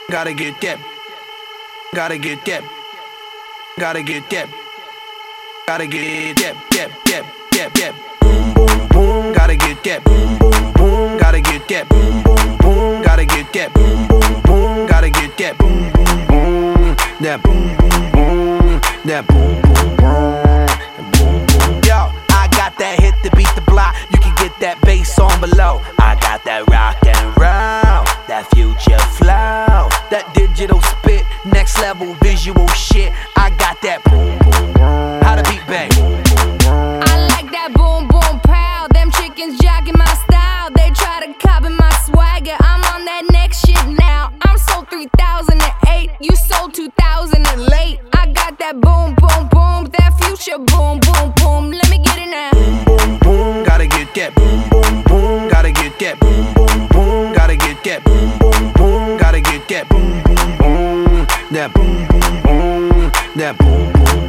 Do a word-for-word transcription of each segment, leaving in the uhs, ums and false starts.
Gotta get that. Gotta get that. Gotta get that. Gotta get that. That. That. That. That. Boom boom boom. Gotta get that. Boom boom boom. Gotta get that. Boom boom boom. Gotta get that. Boom boom boom. Gotta get that. Boom boom boom. That boom boom boom. That boom boom boom. Yo, I got that hit to beat the block. You can get that bass on below. I got that rock and roll, that future flow, that digital spit, next level visual shit. I got that boom boom boom. How to beat bang. I like that boom boom pow. Them chickens jacking my style. They try to copy my swagger. I'm on that next shit now. I'm sold three thousand eight. You sold two thousand late. I got that boom boom boom. That future boom boom boom. Let me get it now. Boom boom boom. Gotta get that. Boom boom boom. Gotta get that. Boom boom boom. Gotta get that. Boom boom boom. Gotta get that. Boom boom boom. That boom boom boom. That boom boom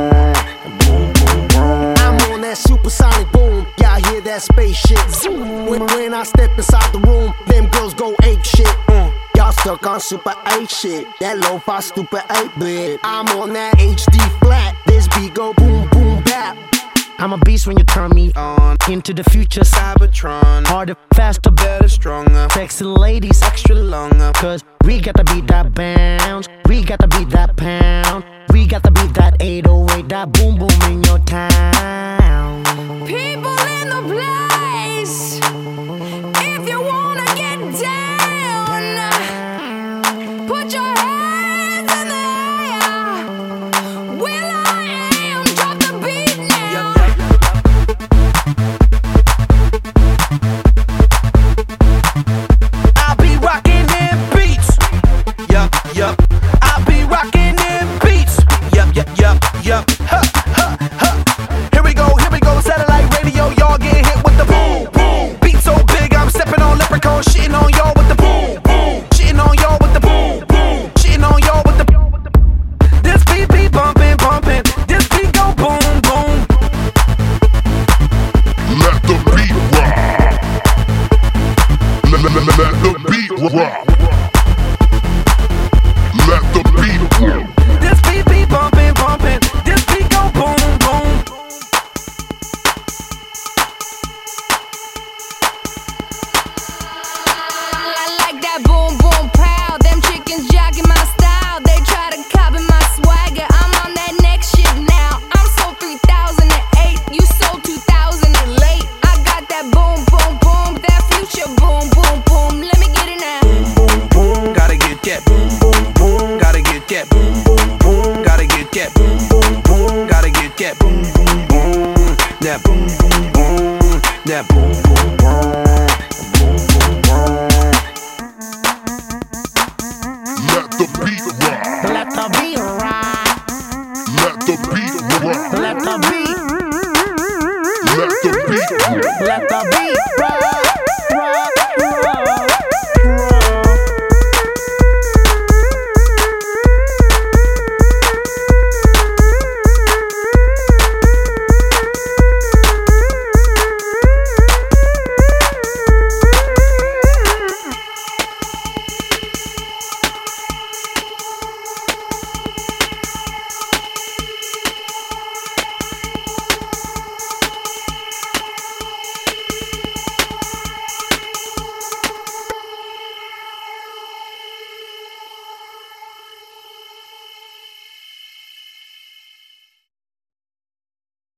boom. I'm on that supersonic boom. Y'all hear that spaceship zoom. When, when I step inside the room, them girls go ape shit. Mm. Y'all stuck on super eight shit. That lo-fi stupid eight bit. I'm on that H D flat. This beat go boom boom bap. I'm a beast when you turn me on. Into the future, Cybertron. Harder, faster, better, stronger. Sexy ladies, extra longer. Cause we got to beat that bounce. We got to beat that pound. We got to beat that eight oh eight. That boom boom in your town. People in the place, if you wanna get down, put your hands in the air. Will I am, drop the beat now. I'll be rocking them beats. Yup, yup. I'll be rocking them beats. Yup, yup, yup, yup. Ha, ha, ha. Here we go, here we go. Satellite radio, y'all get hit with the boom, boom. Beat so big, I'm stepping on leprechaun, shitting on y'all with the boom, boom. Shitting on y'all with the boom, boom. Shitting on y'all with the. This beat be bumping, bumping. This beat go boom, boom. Let the beat rock. Let, let, let, let the beat rock. Let the beat rock. This beat be bumping, bumping. This beat go boom, boom. I like that boom boom pow. Them chickens jacking my style. They try to copy my swagger. I'm on that next shit now. I'm sold three thousand eight. You sold two thousand late. I got that boom boom boom. That future boom boom boom. Let me get it now. Boom boom, gotta get that. Boom boom boom, gotta get that. Boom boom boom, gotta get that. Boom boom boom, gotta get that. Boom boom boom, that boom boom boom, that boom boom boom. Let the beat rock. Let the beat rock. Let the beat rock. Let the beat. Let the beat rock. Let the beat rock.